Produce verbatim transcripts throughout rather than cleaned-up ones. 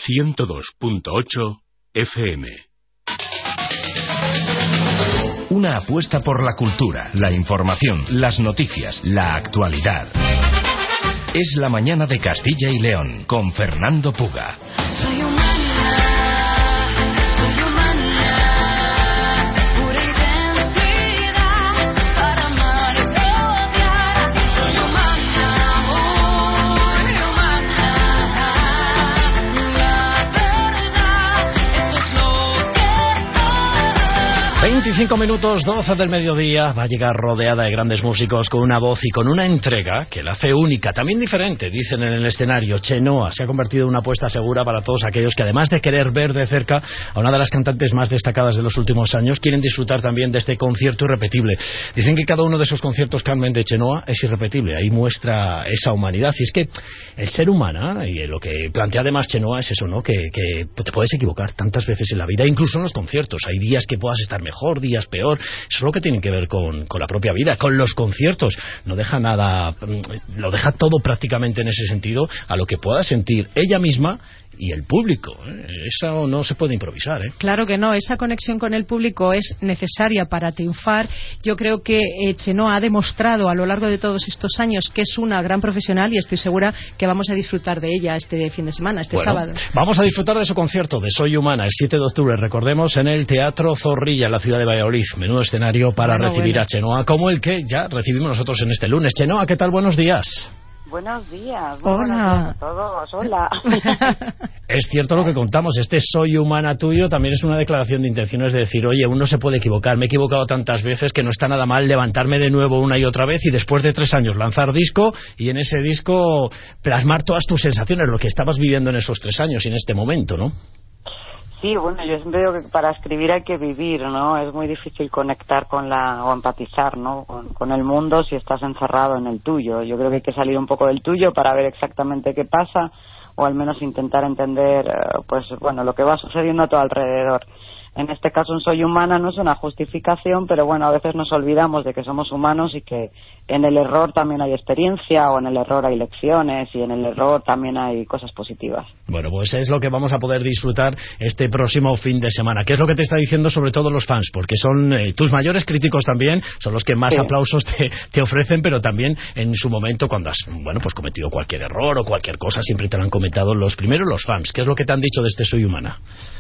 ciento dos punto ocho F M. Una apuesta por la cultura, la información, las noticias, la actualidad. Es La Mañana de Castilla y León, con Fernando Puga. Soy humana, soy humana, pura intensidad para amar y odiar. Soy humana, muy humana, la verdad, esto es lo que soy. veinticinco minutos, doce del mediodía, va a llegar rodeada de grandes músicos con una voz y con una entrega que la hace única, también diferente, dicen en el escenario. Chenoa se ha convertido en una apuesta segura para todos aquellos que, además de querer ver de cerca a una de las cantantes más destacadas de los últimos años, quieren disfrutar también de este concierto irrepetible. Dicen que cada uno de esos conciertos, Carmen, de Chenoa es irrepetible, ahí muestra esa humanidad. Y es que el ser humano, y lo que plantea además Chenoa es eso, ¿no? Que, que te puedes equivocar tantas veces en la vida, incluso en los conciertos. Hay días que puedas estar mejor, días peor. Eso es lo que tiene que ver con, con la propia vida, con los conciertos. No deja nada, lo deja todo prácticamente en ese sentido a lo que pueda sentir ella misma y el público. Eso no se puede improvisar, ¿eh? Claro que no, esa conexión con el público es necesaria para triunfar. Yo creo que eh, Chenoa ha demostrado a lo largo de todos estos años que es una gran profesional y estoy segura que vamos a disfrutar de ella este fin de semana, este bueno, sábado. Vamos a disfrutar de su concierto de Soy Humana el siete de octubre, recordemos, en el Teatro Zorrilla, en la ciudad de Valladolid. Menudo escenario para bueno, recibir bueno. a Chenoa, como el que ya recibimos nosotros en este lunes. Chenoa, ¿qué tal? Buenos días. Buenos días, hola. Buenos días a todos, hola. Es cierto lo que contamos, este Soy Humana tuyo también es una declaración de intenciones de decir, oye, uno se puede equivocar, me he equivocado tantas veces que no está nada mal levantarme de nuevo una y otra vez y después de tres años lanzar disco y en ese disco plasmar todas tus sensaciones, lo que estabas viviendo en esos tres años y en este momento, ¿no? Sí, bueno, yo siempre digo que para escribir hay que vivir, ¿no? Es muy difícil conectar con la, o empatizar, ¿no? Con, con el mundo si estás encerrado en el tuyo. Yo creo que hay que salir un poco del tuyo para ver exactamente qué pasa, o al menos intentar entender, pues, bueno, lo que va sucediendo a tu alrededor. En este caso, un Soy Humana no es una justificación, pero bueno, a veces nos olvidamos de que somos humanos y que en el error también hay experiencia, o en el error hay lecciones, y en el error también hay cosas positivas. Bueno, pues es lo que vamos a poder disfrutar este próximo fin de semana. ¿Qué es lo que te está diciendo sobre todo los fans? Porque son eh, tus mayores críticos también, son los que más sí. aplausos te, te ofrecen, pero también en su momento cuando has, bueno, pues cometido cualquier error o cualquier cosa, siempre te lo han comentado los primeros los fans. ¿Qué es lo que te han dicho de este Soy Humana?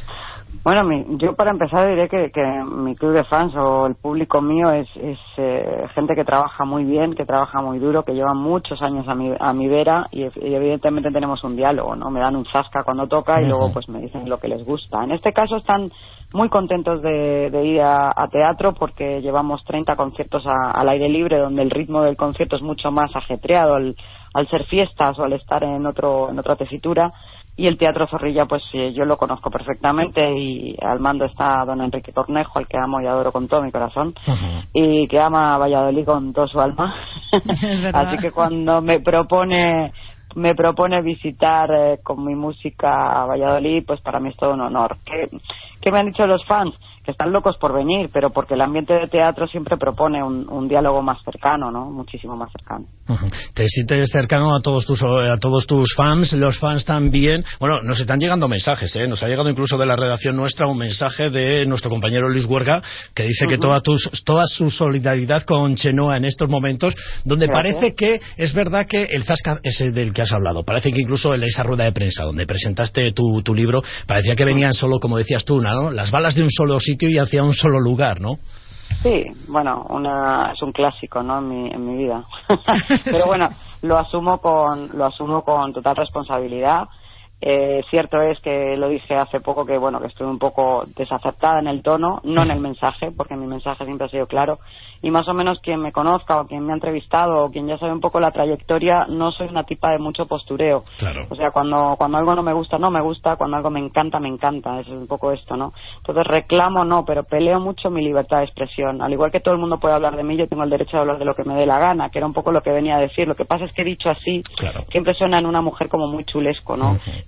Bueno, mi, yo para empezar diré que, que mi club de fans o el público mío es, es eh, gente que trabaja muy bien, que trabaja muy duro, que lleva muchos años a mi, a mi vera y, y evidentemente tenemos un diálogo, ¿no? Me dan un zasca cuando toca y uh-huh. luego pues me dicen lo que les gusta. En este caso están muy contentos de, de ir a, a teatro porque llevamos treinta conciertos a, al aire libre, donde el ritmo del concierto es mucho más ajetreado al, al ser fiestas o al estar en otro en otra tesitura. Y el Teatro Zorrilla, pues eh, yo lo conozco perfectamente y al mando está don Enrique Cornejo, al que amo y adoro con todo mi corazón, uh-huh. y que ama a Valladolid con todo su alma. Así que cuando me propone me propone visitar eh, con mi música a Valladolid, pues para mí es todo un honor. ¿Qué, qué me han dicho los fans? Que están locos por venir, pero porque el ambiente de teatro siempre propone un, un diálogo más cercano, ¿no? Muchísimo más cercano. Uh-huh. Te sientes cercano a todos tus a todos tus fans, los fans también. Bueno, nos están llegando mensajes, ¿eh? Nos ha llegado incluso de la redacción nuestra un mensaje de nuestro compañero Luis Huerga que dice uh-huh. que toda, tus, toda su solidaridad con Chenoa en estos momentos, donde Gracias. Parece que es verdad que el zasca ese del que has hablado, parece que incluso en esa rueda de prensa donde presentaste tu, tu libro, parecía que venían solo, como decías tú, ¿no? Las balas de un solo sitio y hacia un solo lugar, ¿no? Sí, bueno, una, es un clásico, ¿no? En mi, en mi vida. Pero bueno, lo asumo con, lo asumo con total responsabilidad. Eh, cierto es que lo dije hace poco que bueno que estuve un poco desacertada en el tono, no en el mensaje, porque mi mensaje siempre ha sido claro, y más o menos quien me conozca o quien me ha entrevistado o quien ya sabe un poco la trayectoria, no soy una tipa de mucho postureo. Claro. O sea, cuando cuando algo no me gusta, no me gusta, cuando algo me encanta, me encanta, eso es un poco esto, ¿no? Entonces reclamo, no, pero peleo mucho mi libertad de expresión. Al igual que todo el mundo puede hablar de mí, yo tengo el derecho de hablar de lo que me dé la gana, que era un poco lo que venía a decir. Lo que pasa es que dicho así, claro. siempre suena en una mujer como muy chulesco, ¿no? Uh-huh.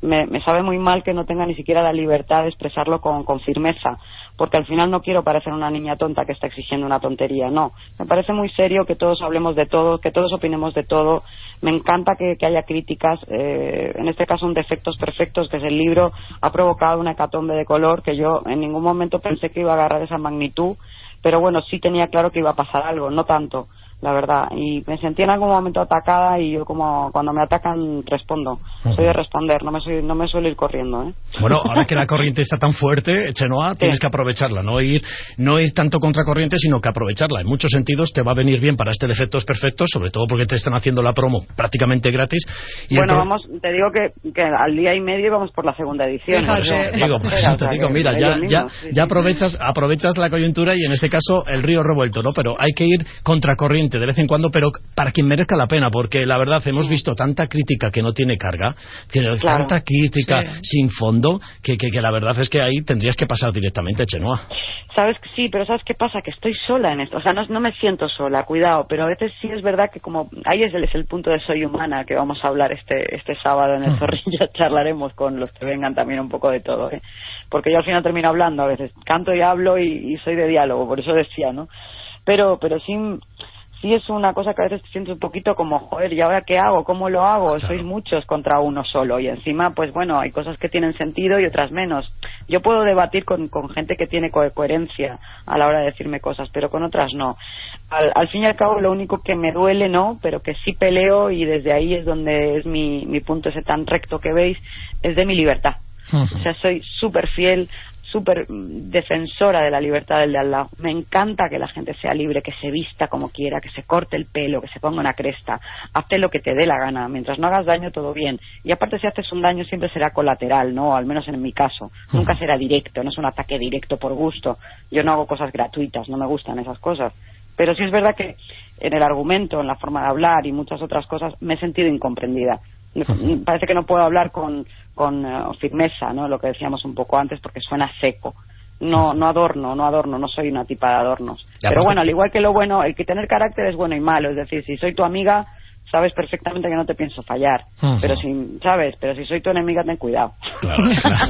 me, me sabe muy mal que no tenga ni siquiera la libertad de expresarlo con, con firmeza, porque al final no quiero parecer una niña tonta que está exigiendo una tontería, no. Me parece muy serio que todos hablemos de todo, que todos opinemos de todo. Me encanta que, que haya críticas, eh, en este caso un Defectos Perfectos, que es el libro, ha provocado una hecatombe de color que yo en ningún momento pensé que iba a agarrar esa magnitud, pero bueno, sí tenía claro que iba a pasar algo, no tanto, la verdad, y me sentí en algún momento atacada y yo como cuando me atacan respondo, uh-huh. soy de responder, no me soy, no me suelo ir corriendo, ¿eh? Bueno, ahora que la corriente está tan fuerte, Chenoa, sí. tienes que aprovecharla, no ir no ir tanto contra corriente, sino que aprovecharla, en muchos sentidos te va a venir bien para este Defectos Perfectos, sobre todo porque te están haciendo la promo prácticamente gratis. Y bueno, pro... vamos, te digo que, que al día y medio vamos por la segunda edición. Por eso, te digo, por eso te digo, mira, ya, ya, sí, ya aprovechas, aprovechas la coyuntura y en este caso el río revuelto, ¿no? Pero hay que ir contra corriente de vez en cuando, pero para quien merezca la pena, porque la verdad hemos visto tanta crítica que no tiene carga, tiene claro. tanta crítica sí. sin fondo, que, que, que la verdad es que ahí tendrías que pasar directamente, Chenoa. Sabes que sí, pero ¿sabes qué pasa? Que estoy sola en esto, o sea, no, no me siento sola, cuidado, pero a veces sí es verdad que como, ahí es el, es el punto de Soy Humana, que vamos a hablar este este sábado en el Zorrilla, charlaremos con los que vengan también un poco de todo, ¿eh? Porque yo al final termino hablando, a veces canto y hablo y, y soy de diálogo, por eso decía, ¿no? Pero, pero sí... sí es una cosa que a veces te sientes un poquito como, joder, ¿y ahora qué hago? ¿Cómo lo hago? Claro. Sois muchos contra uno solo y encima, pues bueno, hay cosas que tienen sentido y otras menos. Yo puedo debatir con, con gente que tiene co- coherencia a la hora de decirme cosas, pero con otras no. Al, al fin y al cabo, lo único que me duele, no, pero que sí peleo y desde ahí es donde es mi, mi punto ese tan recto que veis, es de mi libertad. Uh-huh. O sea, soy súper fiel, súper defensora de la libertad del de al lado. Me encanta que la gente sea libre, que se vista como quiera, que se corte el pelo, que se ponga una cresta. Hazte lo que te dé la gana. Mientras no hagas daño, todo bien. Y aparte, si haces un daño, siempre será colateral, ¿no? Al menos en mi caso. Uh-huh. Nunca será directo, no es un ataque directo por gusto. Yo no hago cosas gratuitas, no me gustan esas cosas. Pero sí es verdad que en el argumento, en la forma de hablar y muchas otras cosas, me he sentido incomprendida. Uh-huh. Parece que no puedo hablar con, con uh, firmeza, ¿no? Lo que decíamos un poco antes, porque suena seco. No, no adorno, no adorno, no soy una tipa de adornos. Ya, pero bueno, al igual que lo bueno, el que tener carácter es bueno y malo. Es decir, si soy tu amiga, sabes perfectamente que no te pienso fallar. Uh-huh. Pero si, ¿sabes? Pero si soy tu enemiga, ten cuidado. Claro, claro.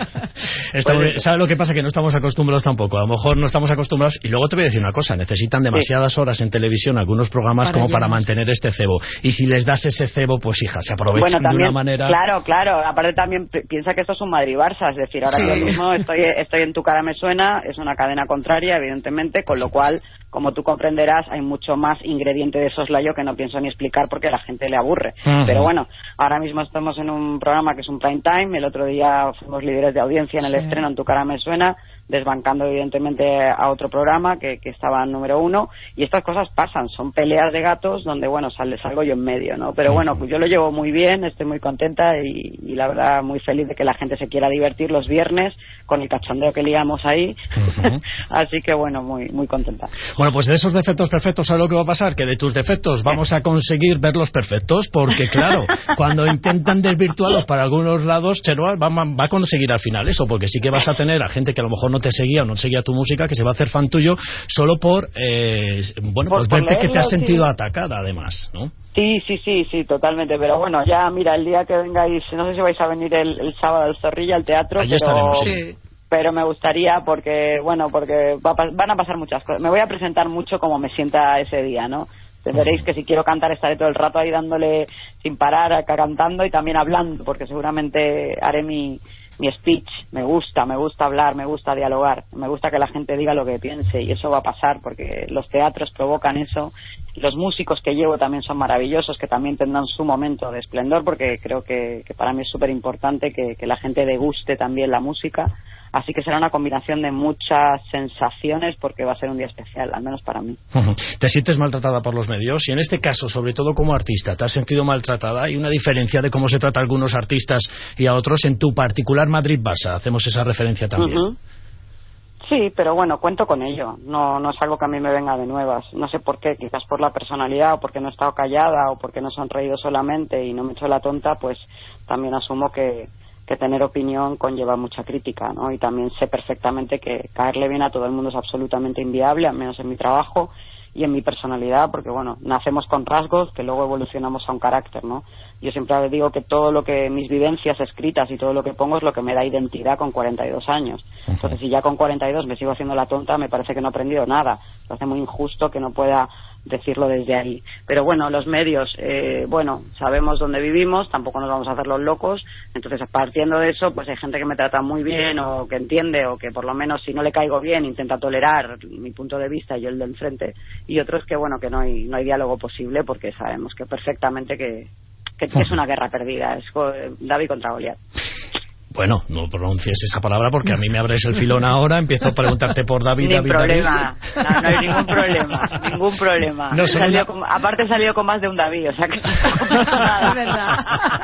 Está muy bien. ¿Sabes lo que pasa? Que no estamos acostumbrados tampoco. A lo mejor no estamos acostumbrados. Y luego te voy a decir una cosa. Necesitan demasiadas sí. horas en televisión algunos programas para como para mantener este cebo. Y si les das ese cebo, pues hija, se aprovechan bueno, también, de una manera... Claro, claro. Aparte también piensa que esto es un Madrid-Barça. Es decir, ahora sí. yo mismo estoy, estoy en Tu Cara Me Suena. Es una cadena contraria, evidentemente. Con lo cual, como tú comprenderás, hay mucho más ingrediente de soslayo que no pienso ni explicar porque a la gente le aburre. Uh-huh. Pero bueno, ahora mismo estamos en un programa que es un prime time. El otro día fuimos líderes de audiencia en el sí. estreno En Tu Cara Me Suena, desbancando evidentemente a otro programa que, que estaba en número uno, y estas cosas pasan, son peleas de gatos donde bueno, sale, salgo yo en medio, ¿no? Pero bueno, pues yo lo llevo muy bien, estoy muy contenta y, y la verdad muy feliz de que la gente se quiera divertir los viernes con el cachondeo que liamos ahí. Uh-huh. Así que bueno, muy muy contenta. Bueno, pues de esos defectos perfectos, ¿sabes lo que va a pasar? Que de tus defectos vamos a conseguir verlos perfectos, porque claro, cuando intentan desvirtuarlos para algunos lados, Chenoa va, va a conseguir al final eso, porque sí que vas a tener a gente que a lo mejor no te seguía o no seguía tu música, que se va a hacer fan tuyo solo por eh, bueno, por, pues por verte leerlo, que te has sentido sí. atacada además, ¿no? Sí, sí, sí, sí, totalmente, pero bueno, ya mira, el día que vengáis, no sé si vais a venir el, el sábado al Zorrilla, al teatro, allí pero... estaremos, sí. pero me gustaría porque, bueno, porque va, van a pasar muchas cosas. Me voy a presentar mucho como me sienta ese día, ¿no? Veréis que si quiero cantar estaré todo el rato ahí dándole sin parar, acá cantando y también hablando, porque seguramente haré mi, mi speech. Me gusta, me gusta hablar, me gusta dialogar, me gusta que la gente diga lo que piense y eso va a pasar porque los teatros provocan eso. Los músicos que llevo también son maravillosos, que también tendrán su momento de esplendor, porque creo que, que para mí es súper importante que, que la gente deguste también la música. Así que será una combinación de muchas sensaciones porque va a ser un día especial, al menos para mí. Uh-huh. ¿Te sientes maltratada por los medios? Y en este caso, sobre todo como artista, ¿te has sentido maltratada? ¿Hay una diferencia de cómo se trata a algunos artistas y a otros en tu particular Madrid-Barça? Hacemos esa referencia también. Uh-huh. Sí, pero bueno, cuento con ello. No, no es algo que a mí me venga de nuevas. No sé por qué, quizás por la personalidad o porque no he estado callada o porque no se han reído solamente y no me he hecho la tonta, pues también asumo que... que tener opinión conlleva mucha crítica, ¿no? Y también sé perfectamente que caerle bien a todo el mundo es absolutamente inviable, al menos en mi trabajo, y en mi personalidad, porque bueno, nacemos con rasgos que luego evolucionamos a un carácter, ¿no? Yo siempre digo que todo lo que mis vivencias escritas y todo lo que pongo es lo que me da identidad con cuarenta y dos años. Entonces, si ya con cuarenta y dos me sigo haciendo la tonta, me parece que no he aprendido nada. Me hace muy injusto que no pueda decirlo desde ahí. Pero bueno, los medios, eh, bueno, sabemos dónde vivimos, tampoco nos vamos a hacer los locos. Entonces, partiendo de eso, pues hay gente que me trata muy bien o que entiende, o que por lo menos si no le caigo bien intenta tolerar mi punto de vista y yo el de enfrente. Y otros que bueno, que no hay, no hay diálogo posible, porque sabemos que perfectamente que, que es una guerra perdida, es David contra Goliat. Bueno, no pronuncies esa palabra porque a mí me abres el filón ahora, empiezo a preguntarte por David, Ni David, problema, David. No, no hay ningún problema, ningún problema. No, salió una... con, aparte he salido con más de un David, o sea que no pasa nada. Es verdad.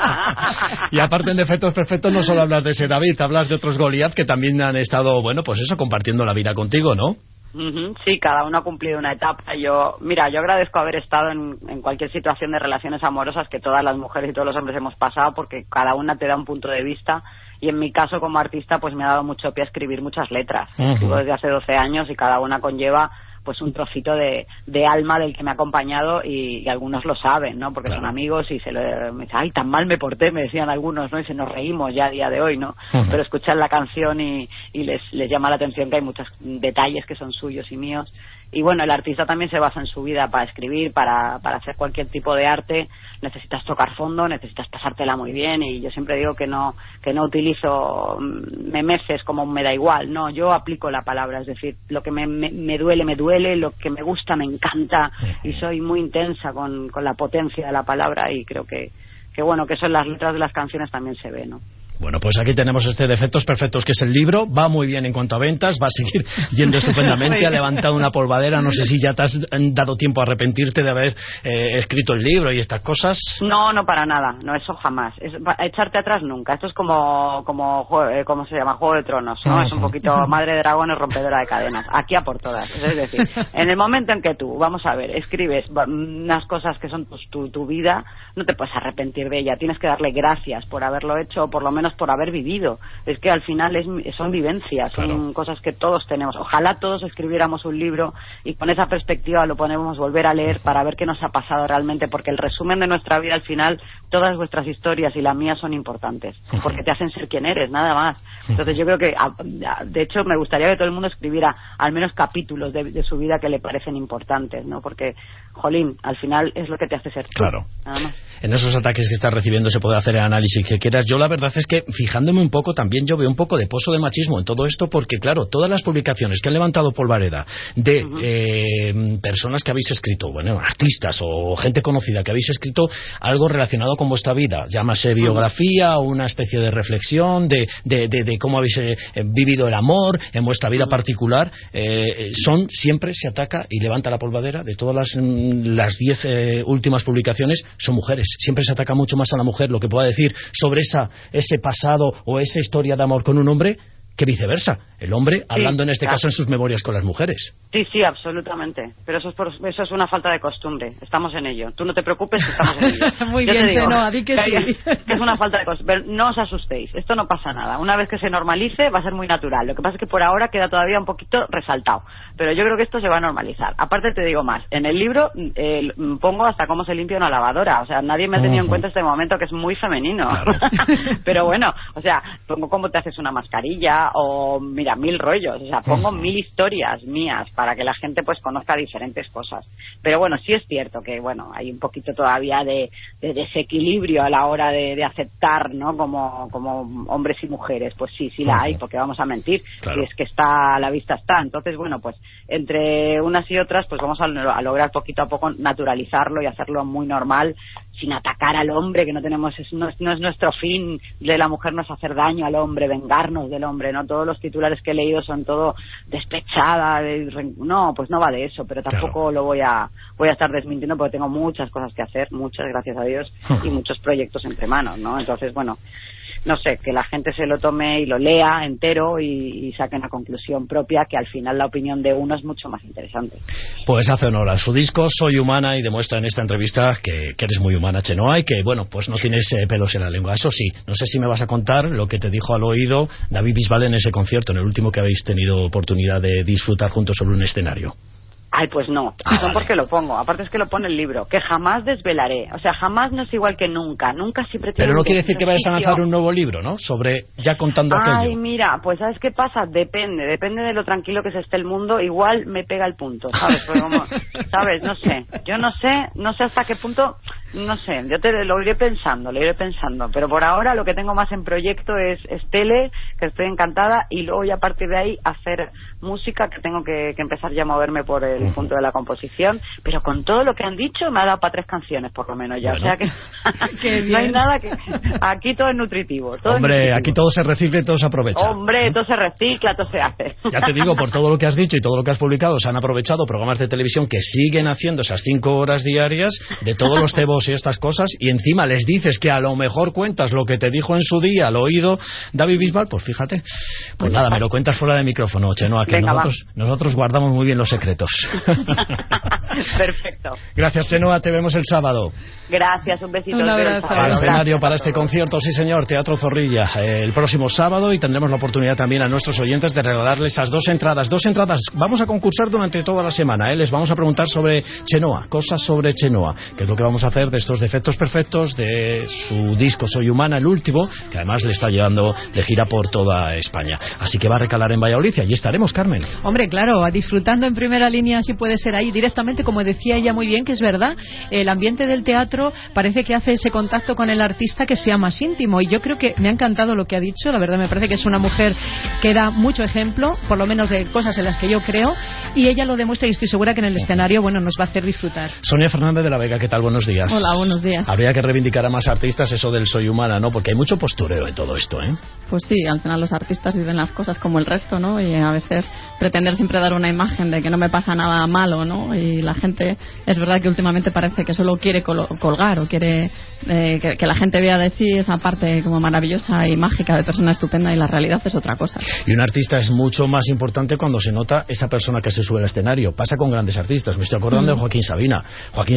Y aparte en Defectos Perfectos no solo hablas de ese David, hablas de otros Goliat que también han estado, bueno, pues eso, compartiendo la vida contigo, ¿no? Uh-huh, sí, cada uno ha cumplido una etapa. Yo, mira, yo agradezco haber estado en, en cualquier situación de relaciones amorosas que todas las mujeres y todos los hombres hemos pasado, porque cada una te da un punto de vista. Y en mi caso como artista pues me ha dado mucho pie a escribir muchas letras. Uh-huh. Escribo desde hace doce años y cada una conlleva pues un trocito de, de alma del que me ha acompañado, y, y algunos lo saben, ¿no? Porque claro, son amigos y se le me dicen, ay, tan mal me porté, me decían algunos, ¿no? Y se nos reímos ya a día de hoy, ¿no? Uh-huh. Pero escuchan la canción y, y les, les llama la atención que hay muchos detalles que son suyos y míos. Y bueno, el artista también se basa en su vida para escribir, para, para hacer cualquier tipo de arte. Necesitas tocar fondo, necesitas pasártela muy bien, y yo siempre digo que no que no utilizo memeces como un me da igual, no, yo aplico la palabra, es decir, lo que me, me, me duele, me duele, lo que me gusta, me encanta, y soy muy intensa con, con la potencia de la palabra, y creo que, que bueno, que eso en las letras de las canciones también se ve, ¿no? Bueno, pues aquí tenemos este Defectos Perfectos, que es el libro. Va muy bien en cuanto a ventas, va a seguir yendo estupendamente. Ha levantado una polvadera. No sé si ya te has dado tiempo a arrepentirte de haber eh, escrito el libro y estas cosas. No, no, para nada. No, eso jamás. Es, echarte atrás nunca. Esto es como, como eh, ¿cómo se llama? Juego de Tronos, ¿no? Uh-huh. Es un poquito madre de dragones, rompedora de cadenas. Aquí a por todas. Es decir, en el momento en que tú, vamos a ver, escribes unas cosas que son pues, tu, tu vida, no te puedes arrepentir de ella. Tienes que darle gracias por haberlo hecho, o por lo menos por haber vivido. Es que al final es, son vivencias, son claro, cosas que todos tenemos. Ojalá todos escribiéramos un libro y con esa perspectiva lo podemos volver a leer para ver qué nos ha pasado realmente, porque el resumen de nuestra vida al final, todas vuestras historias y la mía son importantes, porque te hacen ser quien eres, nada más. Entonces yo creo que, de hecho, me gustaría que todo el mundo escribiera al menos capítulos de, de su vida que le parecen importantes, ¿no? Porque, jolín, al final es lo que te hace ser tú. Claro. Nada más. En esos ataques que estás recibiendo se puede hacer el análisis que quieras. Yo la verdad es que, fijándome un poco, también yo veo un poco de pozo de machismo en todo esto, porque claro, todas las publicaciones que han levantado polvareda de uh-huh. eh, personas que habéis escrito, bueno, artistas o gente conocida que habéis escrito algo relacionado con vuestra vida, llámase biografía o una especie de reflexión de, de, de, de cómo habéis eh, vivido el amor en vuestra vida uh-huh. particular, eh, son, siempre se ataca y levanta la polvadera de todas las las diez eh, últimas publicaciones, son mujeres. Siempre se ataca mucho más a la mujer lo que pueda decir sobre esa ese pasado o esa historia de amor con un hombre, que viceversa, el hombre sí, hablando en este claro. caso en sus memorias con las mujeres. Sí, sí, absolutamente, pero eso es por, eso es una falta de costumbre, estamos en ello, tú no te preocupes que estamos en ello. Muy Yo bien, te digo, Chenoa, di que sí. Que es una falta de costumbre, pero no os asustéis, esto no pasa nada, una vez que se normalice va a ser muy natural, lo que pasa es que por ahora queda todavía un poquito resaltado, pero yo creo que esto se va a normalizar. Aparte te digo más, en el libro eh, pongo hasta cómo se limpia una lavadora, o sea, nadie me ha tenido uh-huh. en cuenta este momento que es muy femenino, claro. pero bueno, o sea, pongo cómo te haces una mascarilla, o mira, mil rollos, o sea, pongo uh-huh. mil historias mías para que la gente pues conozca diferentes cosas. Pero bueno, sí es cierto que bueno, hay un poquito todavía de, de desequilibrio a la hora de, de aceptar, ¿no? Como, como hombres y mujeres, pues sí, sí la uh-huh. hay, porque vamos a mentir, claro. y es que está a la vista está. Entonces, bueno, pues entre unas y otras, pues vamos a, a lograr poquito a poco naturalizarlo y hacerlo muy normal, sin atacar al hombre, que no tenemos, es, no, es, no es nuestro fin de la mujer, no es hacer daño al hombre, vengarnos del hombre, ¿no? Todos los titulares que he leído son todo despechada, de, no, pues no va de eso, pero tampoco claro. lo voy a voy a estar desmintiendo porque tengo muchas cosas que hacer, muchas, gracias a Dios, y muchos proyectos entre manos, ¿no? Entonces, bueno, no sé, que la gente se lo tome y lo lea entero y, y saque una conclusión propia, que al final la opinión de uno es mucho más interesante. Pues hace honor a su disco Soy Humana y demuestra en esta entrevista que, que eres muy humana, Chenoa, y que, bueno, pues no tienes eh, pelos en la lengua. Eso sí, no sé si me vas a contar lo que te dijo al oído David Bisbal en ese concierto, en el último que habéis tenido oportunidad de disfrutar juntos sobre un escenario. Ay, pues no, Ah, son vale. porque lo pongo. Aparte es que lo pone el libro, que jamás desvelaré. O sea, jamás no es igual que nunca. Nunca siempre tiene Pero no un quiere decir que vayas a sitio. lanzar un nuevo libro, ¿no? Sobre, ya contando Ay, aquello. mira, pues ¿sabes qué pasa? Depende, depende de lo tranquilo que se esté el mundo. Igual me pega el punto, ¿sabes? Pero como, ¿sabes? No sé. Yo no sé, no sé hasta qué punto, no sé. Yo te lo iré pensando, lo iré pensando. Pero por ahora lo que tengo más en proyecto es, es tele, que estoy encantada, y luego ya a partir de ahí hacer música, que tengo que, que empezar ya a moverme por el Ujú. punto de la composición. Pero con todo lo que han dicho me ha dado para tres canciones por lo menos ya. Bueno. O sea que Qué no hay bien. nada que... Aquí todo es nutritivo. Todo es Hombre, nutritivo. aquí todo se recicla y todo se aprovecha. Hombre, todo se recicla, todo se hace. Ya te digo, por todo lo que has dicho y todo lo que has publicado, se han aprovechado programas de televisión que siguen haciendo esas cinco horas diarias de todos los cebos y estas cosas, y encima les dices que a lo mejor cuentas lo que te dijo en su día al oído David Bisbal, pues fíjate. Pues nada, me lo cuentas fuera de micrófono, Chenoa, que Venga, nosotros, nosotros guardamos muy bien los secretos. Perfecto. Gracias, Chenoa, te vemos el sábado. Gracias, un besito. Un os veo el abrazo. sábado. Al Gracias. escenario para este concierto, sí señor, Teatro Zorrilla, eh, el próximo sábado, y tendremos la oportunidad también a nuestros oyentes de regalarles esas dos entradas. Dos entradas, vamos a concursar durante toda la semana, ¿eh? Les vamos a preguntar sobre Chenoa, cosas sobre Chenoa, que es lo que vamos a hacer de estos defectos perfectos, de su disco Soy Humana, el último, que además le está llevando de gira por toda España. Así que va a recalar en Valladolid, y allí estaremos, Carmen. Hombre, claro, disfrutando en primera línea, si puede ser ahí directamente, como decía ella muy bien, que es verdad, el ambiente del teatro parece que hace ese contacto con el artista que sea más íntimo, y yo creo que me ha encantado lo que ha dicho. La verdad me parece que es una mujer que da mucho ejemplo, por lo menos de cosas en las que yo creo, y ella lo demuestra, y estoy segura que en el escenario, bueno, nos va a hacer disfrutar. Sonia Fernández de la Vega, ¿qué tal? Buenos días. Hola, buenos días. Habría que reivindicar a más artistas eso del Soy Humana, ¿no? Porque hay mucho postureo en todo esto, ¿eh? Pues sí, al final los artistas viven las cosas como el resto, ¿no? Y a veces pretender siempre dar una imagen de que no me pasa nada malo, ¿no? Y la gente, es verdad que últimamente parece que solo quiere col- colgar o quiere eh, que, que la gente vea de sí esa parte como maravillosa y mágica de persona estupenda, y la realidad es otra cosa. Y un artista es mucho más importante cuando se nota esa persona que se sube al escenario. Pasa con grandes artistas. Me estoy acordando Mm. de Joaquín Sabina. Joaquín